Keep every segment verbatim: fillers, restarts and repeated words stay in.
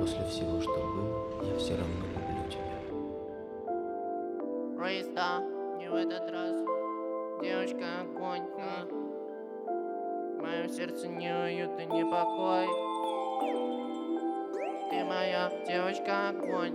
после всего, что было, я все равно люблю тебя. Рейста, не в этот раз. Девочка, огонь, а? В моем сердце неуют и непокой. Ты моя девочка, огонь.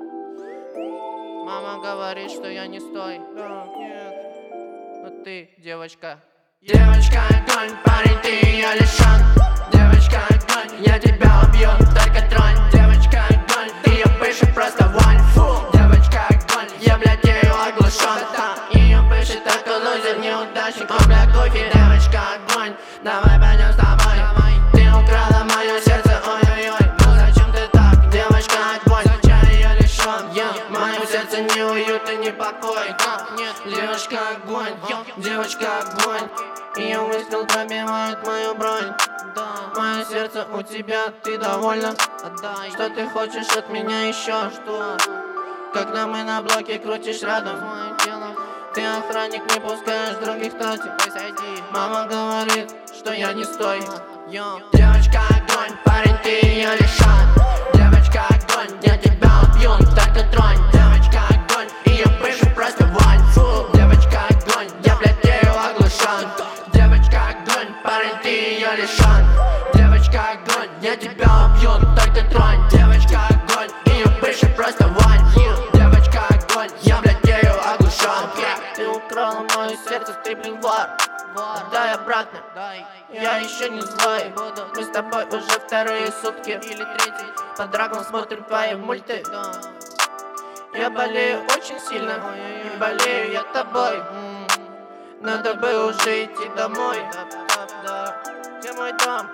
Мама говорит, что я не стой. Да, нет. Но ты, девочка. Девочка, огонь, парень, ты ее лишен. Девочка, огонь, я тебя убью, только тронь. Девочка, огонь, ты ее бывший просто вонь. Фу. Девочка, огонь, я, блядь, ею оглушен. Ее бывший только лузер, неудачник, он, бля, кофе. Девочка, огонь, давай пойдем с тобой. Ты украла мое сердце, ой-ой-ой. Ну зачем ты так, девочка, огонь, я ее лишен. Я, в моем сердце не уют и не покой. Нет, девочка, огонь, девочка, огонь. Ее выстрел пробивает мою бронь. Мое сердце у тебя, ты довольна? Отдай. Что ты хочешь от меня еще? Что? Когда мы на блоке крутишь рядом, ты охранник, не пускаешь других тати. Мама говорит, что я не стой. Девочка, огонь, парень, ты ее лишен. Девочка, огонь, я тебя убью, только тронь. Девочка, огонь, ее бывший просто вонь. Фу. Девочка, огонь, я, блядь, ею оглушен. Девочка, огонь, парень, ты ее лишен. Девочка, огонь, я тебя убью, только тронь. Девочка, огонь, ее бывший просто вонь. Девочка, огонь, я, блядь, ею оглушен. Ты украла мое сердце, стриплинг вар. Дай обратно, я еще не злой. Мы с тобой уже вторые сутки или третий. Под драком смотрим твои мульты. Я болею очень сильно, и болею я тобой. Надо бы уже идти домой. Где мой дом?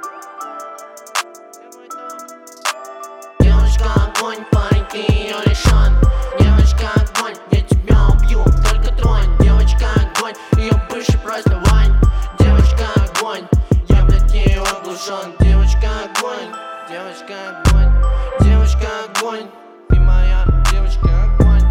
Девочка, огонь, парень, ты ее лишен. Девочка, огонь, я тебя убью, только тронь. Девочка, огонь, ее бывший просто вань. Девочка, огонь, я, блядь, ею оглушен. Девочка, огонь, девочка, огонь, девочка, огонь. Ты моя девочка, огонь.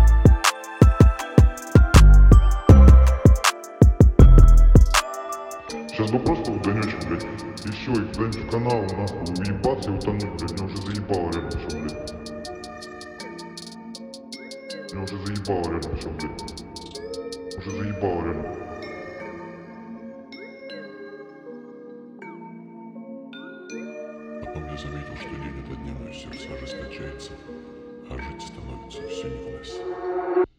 Сейчас бы просто угонечек, блядь, и все, и куда-нибудь в канал, нахуй, уебаться и утонуть, блядь, меня уже заебало реально все, блядь. Меня уже заебало реально все, блядь. Уже заебало реально. Потом я заметил, что день ото дня мое сердце ожесточается, а жить становится все невыносимо.